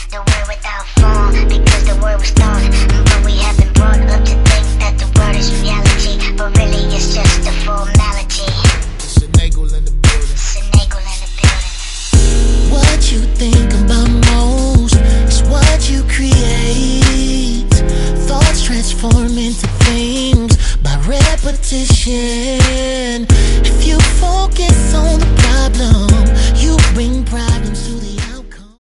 the word without form, because the word was thought. But we have been brought up to think that the word is reality, but really it's just a formality. It's a Nagel in the building. It's a Nagel in the building. What you think about most is what you create. Thoughts transform into things by repetition. If you focus on the problem,